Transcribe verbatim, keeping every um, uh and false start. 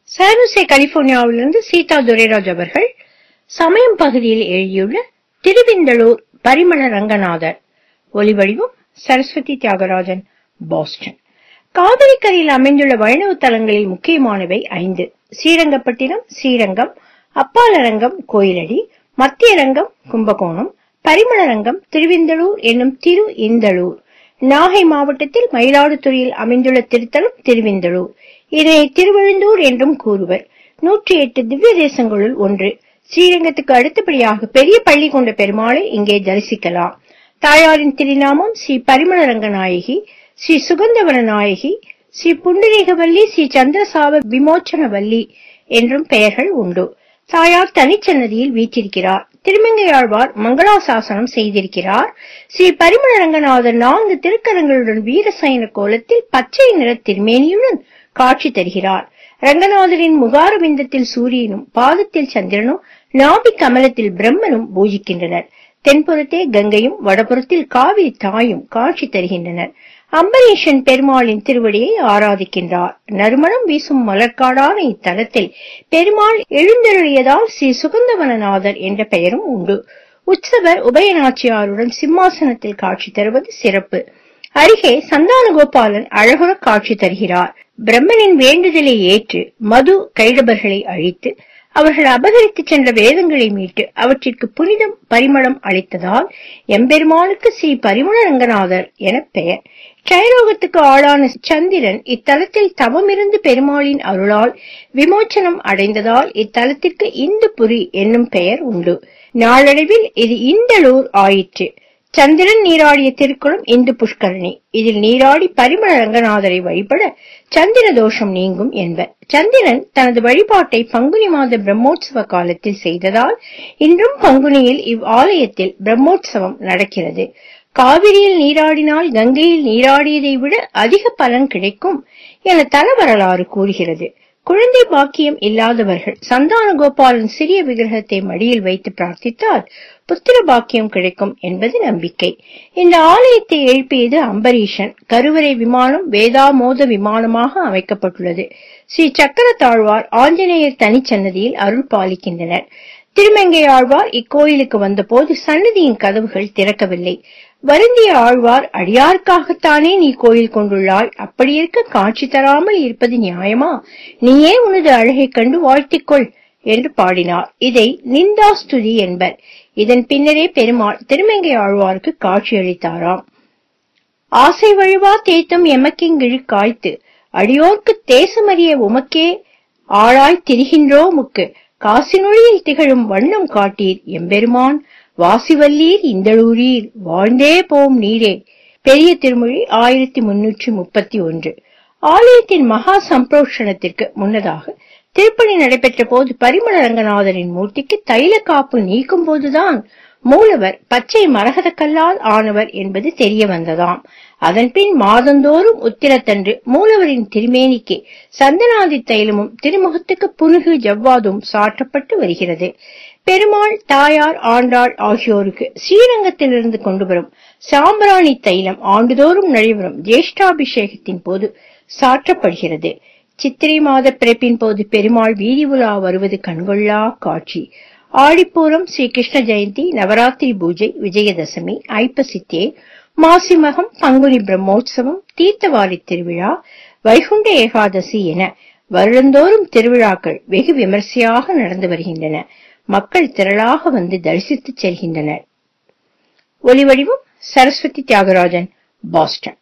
San Jose கலிபோர்னியாவிலிருந்து Sita Durairaj அவர்கள் சமயம் பகுதியில் எழுதியுள்ள திருவிந்தளூர் பரிமள ரங்கநாதர். ஒலிவடிவம் சரஸ்வதி தியாகராஜன், பாஸ்டன். காவிரி கரையில் அமைந்துள்ள வைணவ தலங்களில் முக்கியமானவை ஐந்து. ஸ்ரீரங்கப்பட்டினம், ஸ்ரீரங்கம், அப்பாலரங்கம், கோயிலடி, மத்தியரங்கம், கும்பகோணம், பரிமளரங்கம், திருவிந்தளூர் என்னும் திரு இந்தளூர். நாகை மாவட்டத்தில் மயிலாடுதுறையில் அமைந்துள்ள திருத்தலம் திருவிந்தளூர். இதனை திருவழுந்தூர் என்றும் கூறுவர். நூற்றி எட்டு திவ்ய தேசங்களுள் ஒன்று. ஸ்ரீரங்கத்துக்கு அடுத்தபடியாக பெரிய பள்ளி கொண்ட பெருமாளை இங்கே தரிசிக்கலாம். தாயாரின் திருநாமம் ஸ்ரீ பரிமளரங்க நாயகி, ஸ்ரீ சுகந்தவன நாயகி, ஸ்ரீ புண்டரீகவல்லி, ஸ்ரீ சந்திரசாவ விமோச்சனவல்லி என்றும் பெயர்கள் உண்டு. தாயார் தனிச்சன்னதியில் வீற்றிருக்கிறார். திருமங்கையாழ்வார் மங்களாசாசனம் செய்திருக்கிறார். ஸ்ரீ பரிமளரங்கநாதர் நான்கு திருக்கரங்களுடன் வீரசைன கோலத்தில் பச்சை நிற திருமேனியுடன் காட்சி தருகிறார். ரங்கநாதரின் முகாரவிந்தத்தில் சூரியனும் பாதத்தில் சந்திரனும் நாபி கமலத்தில் பிரம்மனும் பூஜிக்கின்றனர். தென்புறத்தே கங்கையும் வடபுறத்தில் காவிரி தாயும் காட்சி தருகின்றனர். அம்பரீஷன் பெருமாளின் திருவடியை ஆராதிக்கின்றார். நறுமணம் வீசும் மலர்காடான இத்தலத்தில் பெருமாள் எழுந்தருளியதால் ஸ்ரீ சுகந்தவனநாதர் என்ற பெயரும் உண்டு. உற்சவர் உபயநாச்சியாருடன் சிம்மாசனத்தில் காட்சி தருவது சிறப்பு. அருகே சந்தான கோபாலன் அழகுற காட்சி தருகிறார். பிரம்மனின் வேண்டுதலை ஏற்று மது கைடபர்களை அழித்து அவர்கள் அபகரித்து சென்ற வேதங்களை மீட்டு அவற்றிற்கு புனிதம் பரிமளம் அளித்ததால் எம்பெருமானுக்கு ஸ்ரீ பரிமளரங்கநாதர் என பெயர். க்ஷயரோகத்துக்கு ஆளான சந்திரன் இத்தலத்தில் தவமிருந்து பெருமாளின் அருளால் விமோச்சனம் அடைந்ததால் இத்தலத்திற்கு இந்துபுரி என்னும் பெயர் உண்டு. நாளடைவில் இது இந்தளூர் ஆயிற்று. சந்திரன் நீராடிய திருக்குளம் இந்து புஷ்கரணி. இதில் நீராடி பரிமள ரங்கநாதரை வழிபட சந்திர தோஷம் நீங்கும் என்பர். சந்திரன் தனது வழிபாட்டை பங்குனி மாத பிரம்மோற்சவ காலத்தில் செய்ததால் இன்றும் பங்குனியில் இவ் ஆலயத்தில் பிரம்மோற்சவம் நடக்கிறது. காவிரியில் நீராடினால் கங்கையில் நீராடியதை விட அதிக பலன் கிடைக்கும் என தல வரலாறு கூறுகிறது. குழந்தை பாக்கியம் இல்லாதவர்கள் சந்தான கோபாலன் சிறிய விக்கிரகத்தை மடியில் வைத்து பிரார்த்தித்தால் புத்திர பாக்கியம் கிடைக்கும் என்பது நம்பிக்கை. இந்த ஆலயத்தை எழுப்பியது அம்பரீஷன். கருவறை விமானம் வேதாமோத விமானமாக அமைக்கப்பட்டுள்ளது. ஸ்ரீ சக்கர தாழ்வார் ஆஞ்சநேயர் தனிச்சன்னதியில் அருள் பாலிக்கின்றனர். திருமங்கையாழ்வார் இக்கோயிலுக்கு வந்த போது சன்னதியின் கதவுகள் திறக்கவில்லை. வருந்திய ஆழ்வார், அடியாருக்காகத்தானே நீ கோயில் கொண்டுள்ளாய், அப்படி இருக்க காட்சி தராமல் இருப்பது நியாயமா? நீயே உனது அழகை கண்டு வாழ்த்திக்கொள் என்று பாடினார். இதை நிந்தாஸ்துதி என்பர். இதன் பின்னரே பெருமாள் திருமங்கை ஆழ்வாருக்கு காட்சி அளித்தாராம். ஆசை வழுவா தேத்தம் எமக்கிங்கிழு காய்த்து அடியோர்க்கு தேசமறிய உமக்கே ஆளாய் திரிகின்றோ முக்கு காசினொழியில் திகழும் வண்ணம் காட்டீர் எம்பெருமான் வாசிவல்லீர் இந்தளூரீர் வாழ்ந்தே போம் நீரே. பெரிய திருமொழி ஆயிரத்தி முன்னூற்றி முப்பத்தி ஒன்று. ஆலயத்தின் மகா சம்பிரோஷணத்திற்கு முன்னதாக திருப்பணி நடைபெற்ற போது பரிமள ரங்கநாதரின் மூர்த்திக்கு தைல காப்பு நீக்கும் போதுதான் மூலவர் பச்சை மரகத கல்லால் ஆனவர் என்பது தெரிய வந்ததாம். அதன்பின் மாதந்தோறும் உத்திரத்தன்று மூலவரின் திருமேனிக்கு சந்தனாதி தைலமும் திருமுகத்துக்கு புனுகு ஜவ்வாதும் சாற்றப்பட்டு வருகிறது. பெருமாள், தாயார், ஆண்டாள் ஆகியோருக்கு ஸ்ரீரங்கத்திலிருந்து கொண்டு வரும் சாம்பிராணி தைலம் ஆண்டுதோறும் நடைபெறும் ஜேஷ்டாபிஷேகத்தின் போது சாற்றப்படுகிறது. சித்திரை மாத பிறப்பின் போது பெருமாள் வீதி உலா வருவது கண்கொள்ளா காட்சி. ஆடிப்பூரம், ஸ்ரீ கிருஷ்ண ஜெயந்தி, நவராத்திரி பூஜை, விஜயதசமி, ஐப்பசித்தே, மாசிமகம், பங்குனி பிரம்மோற்சவம், தீர்த்தவாரி திருவிழா, வைகுண்ட ஏகாதசி என வருடந்தோறும் திருவிழாக்கள் வெகு விமர்சையாக நடந்து வருகின்றன. மக்கள் திரளாக வந்து தரிசித்து செல்கின்றனர். ஒலிவடிவம் சரஸ்வதி தியாகராஜன், பாஸ்டன்.